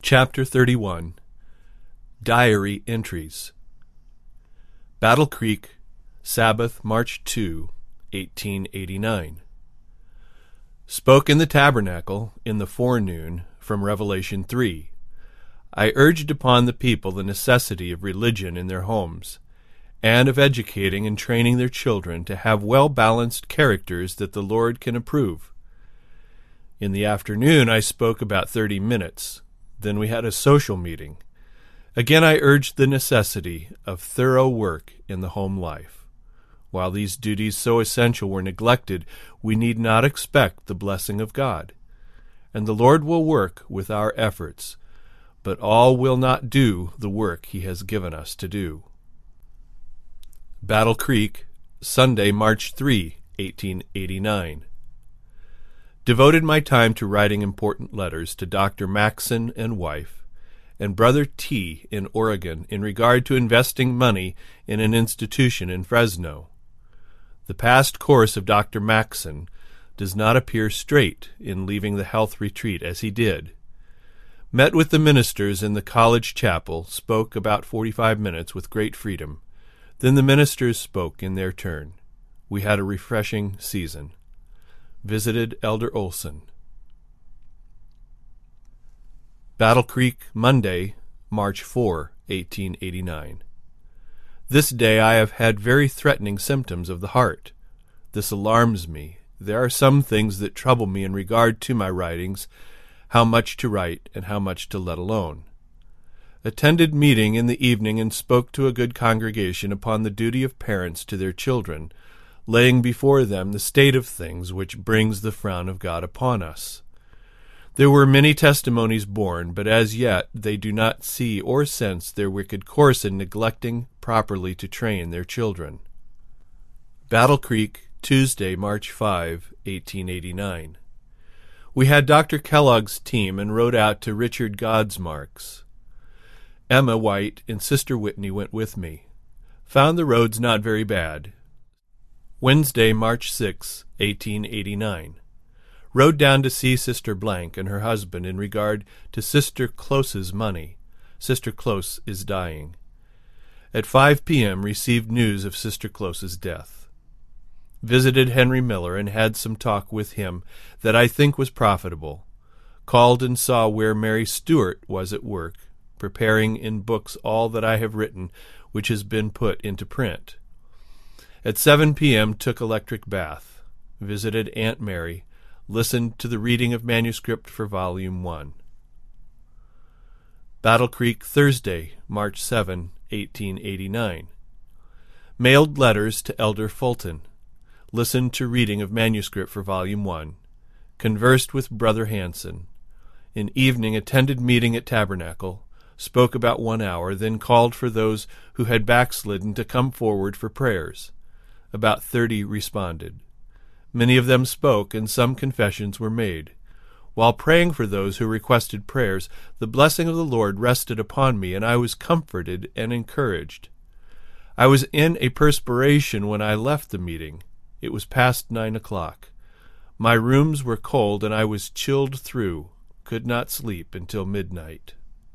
Chapter 31. Diary Entries. Battle Creek, Sabbath, March 2, 1889. Spoke in the tabernacle in the forenoon from Revelation 3. I urged upon the people the necessity of religion in their homes, and of educating and training their children to have well-balanced characters that the Lord can approve. In the afternoon I spoke about 30 minutes. Then we had a social meeting. Again I urged the necessity of thorough work in the home life. While these duties so essential were neglected, we need not expect the blessing of God. And the Lord will work with our efforts, but all will not do the work He has given us to do. Battle Creek, Sunday, March 3, 1889. Devoted my time to writing important letters to Dr. Maxson and wife, and Brother T. in Oregon in regard to investing money in an institution in Fresno. The past course of Dr. Maxson does not appear straight in leaving the health retreat as he did. Met with the ministers in the college chapel, spoke about 45 minutes with great freedom. Then the ministers spoke in their turn. We had a refreshing season. Visited Elder Olson. Battle Creek, Monday, March 4, 1889. This day I have had very threatening symptoms of the heart. This alarms me. There are some things that trouble me in regard to my writings, how much to write and how much to let alone. Attended meeting in the evening and spoke to a good congregation upon the duty of parents to their children, laying before them the state of things which brings the frown of God upon us. There were many testimonies borne, but as yet they do not see or sense their wicked course in neglecting properly to train their children. Battle Creek, Tuesday, March 5, 1889. We had Dr. Kellogg's team and rode out to Richard Godsmark's. Emma White and Sister Whitney went with me. Found the roads not very bad. Wednesday, March 6, 1889. Rode down to see Sister Blank and her husband in regard to Sister Close's money. Sister Close is dying. At 5 p.m. received news of Sister Close's death. Visited Henry Miller and had some talk with him that I think was profitable. Called and saw where Mary Stuart was at work, preparing in books all that I have written, which has been put into print. At 7 p.m. took electric bath. Visited Aunt Mary. Listened to the reading of manuscript for Volume 1. Battle Creek, Thursday, March 7, 1889. Mailed letters to Elder Fulton. Listened to reading of manuscript for Volume 1. Conversed with Brother Hanson. In evening attended meeting at Tabernacle. Spoke about 1 hour, then called for those who had backslidden to come forward for prayers. About 30 responded. Many of them spoke, and some confessions were made. While praying for those who requested prayers, the blessing of the Lord rested upon me, and I was comforted and encouraged. I was in a perspiration when I left the meeting. It was past 9 o'clock. My rooms were cold, and I was chilled through, could not sleep until midnight.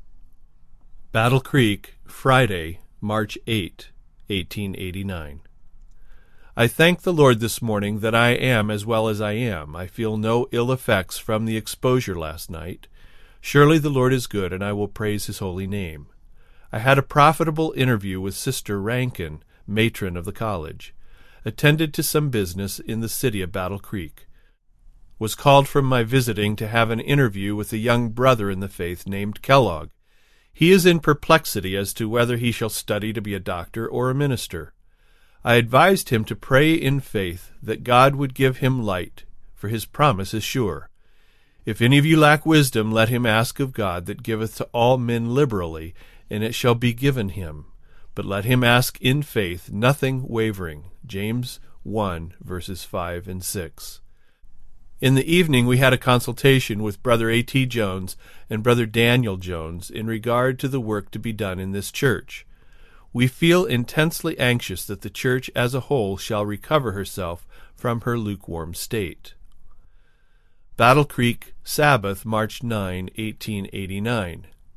Battle Creek, Friday, March 8, 1889. I thank the Lord this morning that I am as well as I am. I feel no ill effects from the exposure last night. Surely the Lord is good, and I will praise His holy name. I had a profitable interview with Sister Rankin, matron of the college. Attended to some business in the city of Battle Creek. Was called from my visiting to have an interview with a young brother in the faith named Kellogg. He is in perplexity as to whether he shall study to be a doctor or a minister. I advised him to pray in faith that God would give him light, for His promise is sure. If any of you lack wisdom, let him ask of God that giveth to all men liberally, and it shall be given him. But let him ask in faith, nothing wavering. James 1, verses 5 and 6. In the evening we had a consultation with Brother A.T. Jones and Brother Daniel Jones in regard to the work to be done in this church. We feel intensely anxious that the church as a whole shall recover herself from her lukewarm state. Battle Creek, Sabbath, March 9, 1889.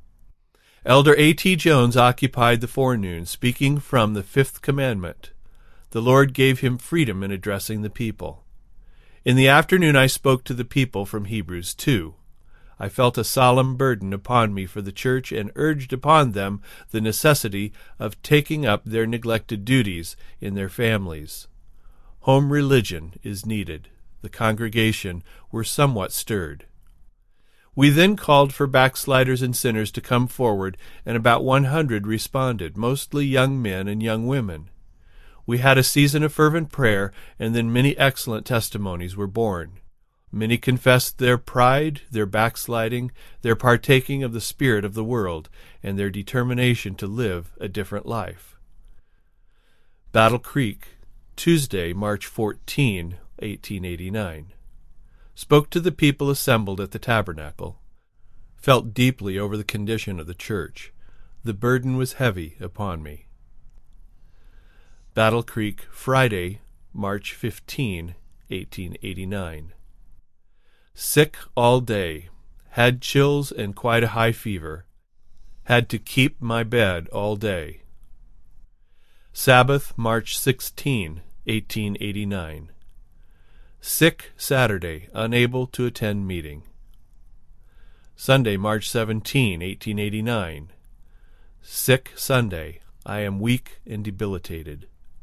Elder A.T. Jones occupied the forenoon, speaking from the Fifth Commandment. The Lord gave him freedom in addressing the people. In the afternoon I spoke to the people from Hebrews 2. I felt a solemn burden upon me for the church and urged upon them the necessity of taking up their neglected duties in their families. Home religion is needed. The congregation were somewhat stirred. We then called for backsliders and sinners to come forward, and about 100 responded, mostly young men and young women. We had a season of fervent prayer, and then many excellent testimonies were born. Many confessed their pride, their backsliding, their partaking of the spirit of the world, and their determination to live a different life. Battle Creek, Tuesday, March 14, 1889. Spoke to the people assembled at the tabernacle. Felt deeply over the condition of the church. The burden was heavy upon me. Battle Creek, Friday, March 15, 1889. Sick all day. Had chills and quite a high fever. Had to keep my bed all day. Sabbath, March 16, 1889. Sick Saturday, unable to attend meeting. Sunday, March 17, 1889. Sick Sunday. I am weak and debilitated.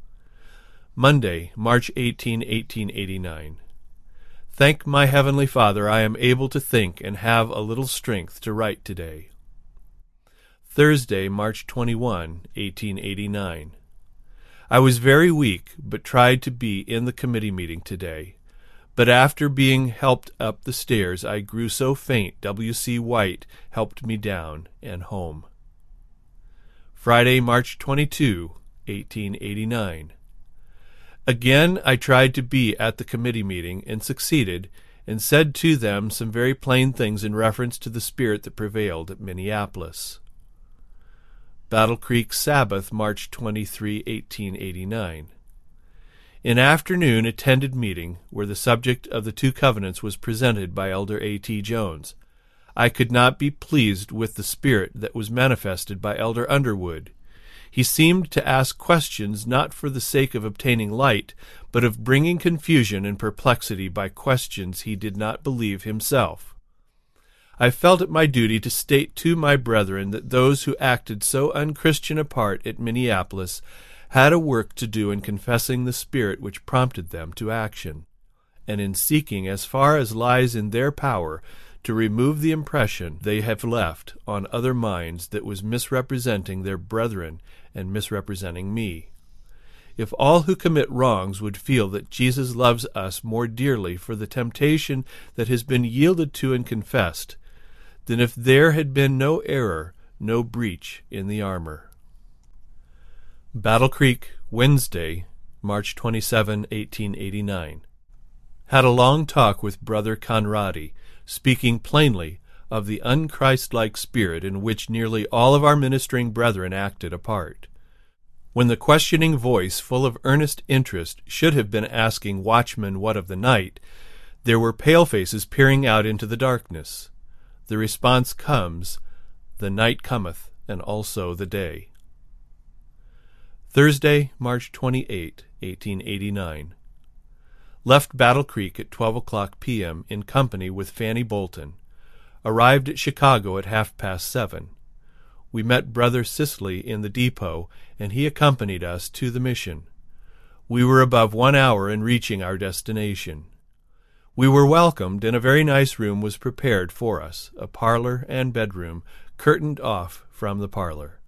Monday, March 18, 1889. Thank my Heavenly Father I am able to think and have a little strength to write today. Thursday, March 21, 1889. I was very weak, but tried to be in the committee meeting today. But after being helped up the stairs, I grew so faint W.C. White helped me down and home. Friday, March 22, 1889. Again I tried to be at the committee meeting and succeeded, and said to them some very plain things in reference to the spirit that prevailed at Minneapolis. Battle Creek, Sabbath, March 23, 1889. In afternoon attended meeting, where the subject of the two covenants was presented by Elder A.T. Jones. I could not be pleased with the spirit that was manifested by Elder Underwood. He seemed to ask questions not for the sake of obtaining light, but of bringing confusion and perplexity by questions he did not believe himself. I felt it my duty to state to my brethren that those who acted so unchristian a part at Minneapolis had a work to do in confessing the spirit which prompted them to action, and in seeking, as far as lies in their power, to remove the impression they have left on other minds that was misrepresenting their brethren and misrepresenting me. If all who commit wrongs would feel that Jesus loves us more dearly for the temptation that has been yielded to and confessed, than if there had been no error, no breach in the armor. Battle Creek, Wednesday, March 27, 1889. Had a long talk with Brother Conradi, speaking plainly of the unchristlike spirit in which nearly all of our ministering brethren acted a part. When the questioning voice, full of earnest interest, should have been asking watchmen what of the night, there were pale faces peering out into the darkness. The response comes, "The night cometh, and also the day." Thursday, March 28, 1889. Left Battle Creek at 12:00 p.m. in company with Fanny Bolton. Arrived at Chicago at 7:30. We met Brother Sisley in the depot, and he accompanied us to the mission. We were above 1 hour in reaching our destination. We were welcomed, and a very nice room was prepared for us, a parlor and bedroom, curtained off from the parlor.